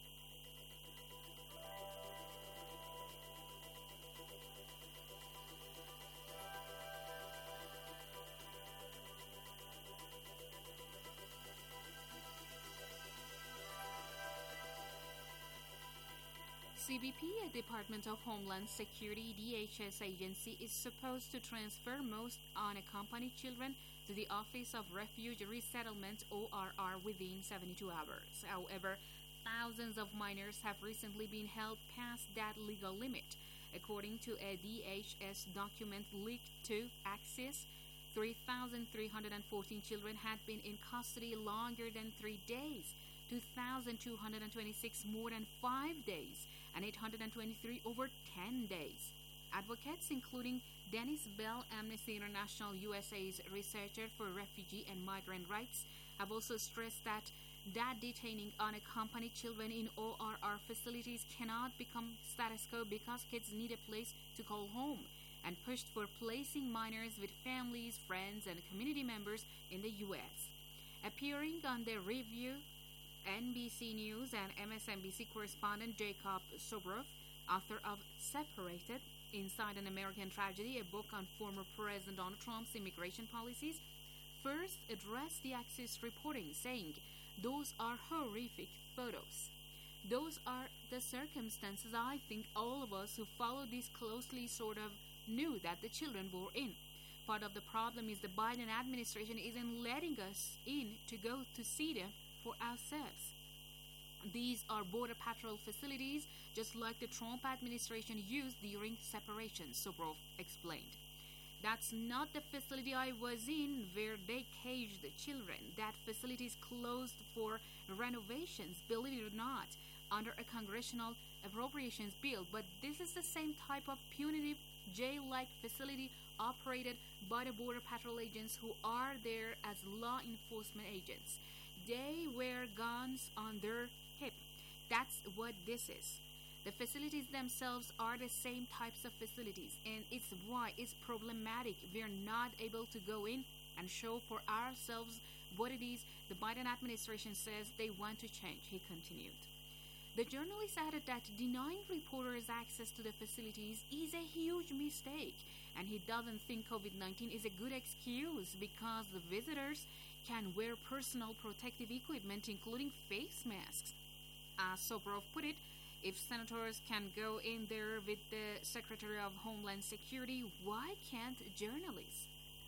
C B P, a Department of Homeland Security D H S agency, is supposed to transfer most unaccompanied children to the Office of Refuge Resettlement O R R within seventy-two hours. However, thousands of minors have recently been held past that legal limit. According to a D H S document leaked to Axios, three thousand three hundred fourteen children had been in custody longer than three days, two thousand two hundred twenty-six more than five days, and eight hundred twenty-three over ten days. Advocates, including Dennis Bell, Amnesty International U S A's researcher for refugee and migrant rights, have also stressed that that detaining unaccompanied children in O R R facilities cannot become status quo because kids need a place to call home, and pushed for placing minors with families, friends, and community members in the U S. Appearing on the Review, N B C News and M S N B C correspondent Jacob Soboroff, author of Separated: Inside an American Tragedy, a book on former President Donald Trump's immigration policies, first addressed the Axios reporting, saying, "Those are horrific photos. Those are the circumstances I think all of us who follow this closely sort of knew that the children were in. Part of the problem is the Biden administration isn't letting us in to go to see them for ourselves. These are border patrol facilities, just like the Trump administration used during separation," Soboroff explained. "That's not the facility I was in where they caged the children. That facility is closed for renovations, believe it or not, under a congressional appropriations bill. But this is the same type of punitive jail-like facility operated by the Border Patrol agents who are there as law enforcement agents. They wear guns on their hip. That's what this is. The facilities themselves are the same types of facilities, and it's why it's problematic we're not able to go in and show for ourselves what it is the Biden administration says they want to change," he continued. The journalist added that denying reporters access to the facilities is a huge mistake, and he doesn't think COVID nineteen is a good excuse because the visitors can wear personal protective equipment, including face masks. As Soboroff put it, if senators can go in there with the Secretary of Homeland Security, why can't journalists?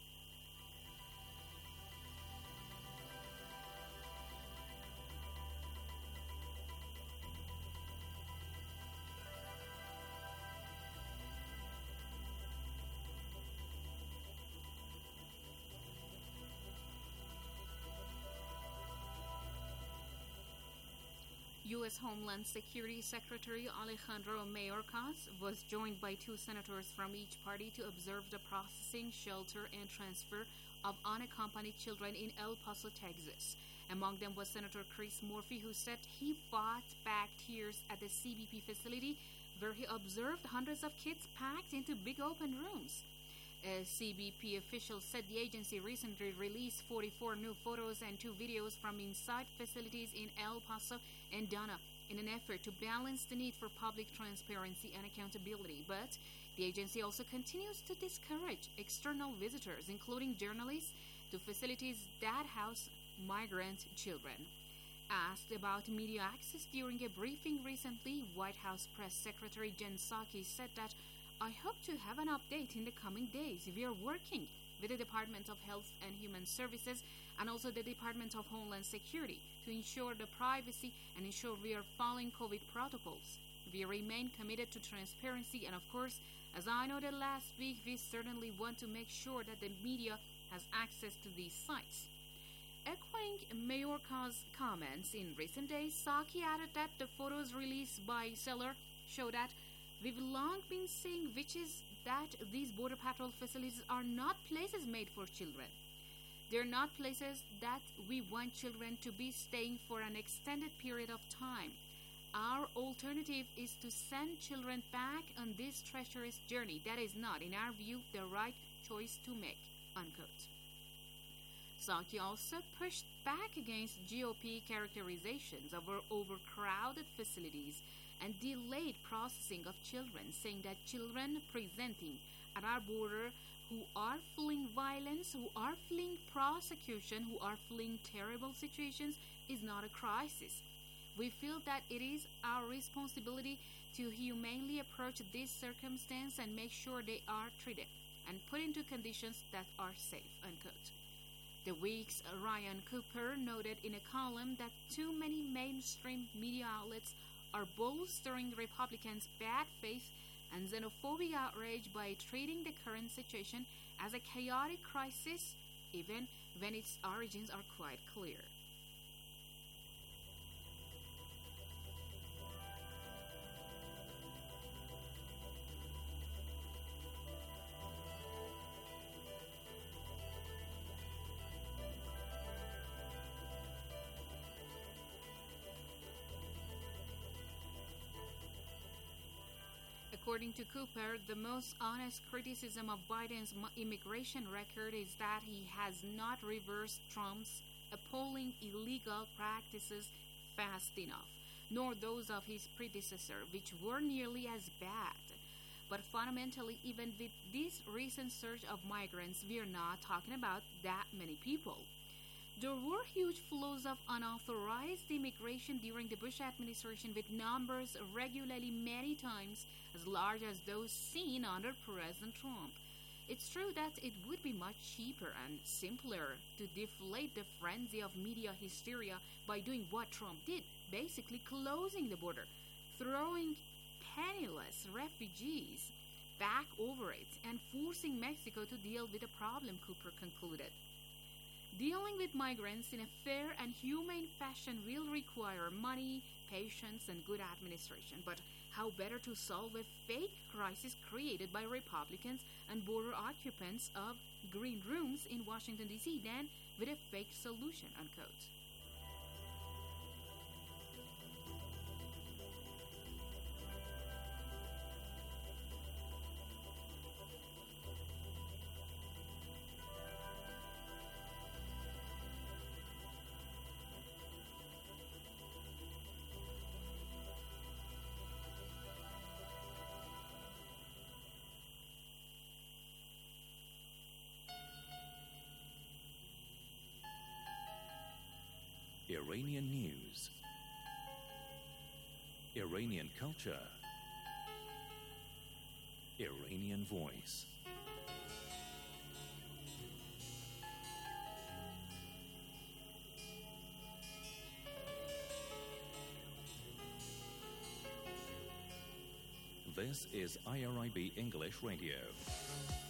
U S Homeland Security Secretary Alejandro Mayorkas was joined by two senators from each party to observe the processing, shelter, and transfer of unaccompanied children in El Paso, Texas. Among them was Senator Chris Murphy, who said he fought back tears at the C B P facility where he observed hundreds of kids packed into big open rooms. A C B P official said the agency recently released forty-four new photos and two videos from inside facilities in El Paso and Donna in an effort to balance the need for public transparency and accountability. But the agency also continues to discourage external visitors, including journalists, to facilities that house migrant children. Asked about media access during a briefing recently, White House Press Secretary Jen Psaki said that, "I hope to have an update in the coming days. We are working with the Department of Health and Human Services and also the Department of Homeland Security to ensure the privacy and ensure we are following COVID protocols. We remain committed to transparency, and of course, as I noted last week, we certainly want to make sure that the media has access to these sites." Echoing Mayorkas' comments in recent days, Psaki added that the photos released by Seller show that we've long been saying, which is that these Border Patrol facilities are not places made for children. They're not places that we want children to be staying for an extended period of time. our alternative is to send children back on this treacherous journey. That is not, in our view, the right choice to make, unquote. Psaki also pushed back against G O P characterizations of our overcrowded facilities and delayed processing of children, saying that children presenting at our border who are fleeing violence, who are fleeing prosecution, who are fleeing terrible situations is not a crisis. We feel that it is our responsibility to humanely approach this circumstance and make sure they are treated and put into conditions that are safe, unquote. The Week's Ryan Cooper noted in a column that too many mainstream media outlets are bolstering Republicans' bad faith and xenophobic outrage by treating the current situation as a chaotic crisis, even when its origins are quite clear. According to Cooper, the most honest criticism of Biden's immigration record is that he has not reversed Trump's appalling illegal practices fast enough, nor those of his predecessor, which were nearly as bad. But fundamentally, even with this recent surge of migrants, we are not talking about that many people. There were huge flows of unauthorized immigration during the Bush administration, with numbers regularly many times as large as those seen under President Trump. It's true that it would be much cheaper and simpler to deflate the frenzy of media hysteria by doing what Trump did, basically closing the border, throwing penniless refugees back over it, and forcing Mexico to deal with the problem, Cooper concluded. Dealing with migrants in a fair and humane fashion will require money, patience, and good administration. But how better to solve a fake crisis created by Republicans and border occupants of green rooms in Washington, D C than with a fake solution, unquote. Iranian news, Iranian culture, Iranian voice. This is I R I B English Radio.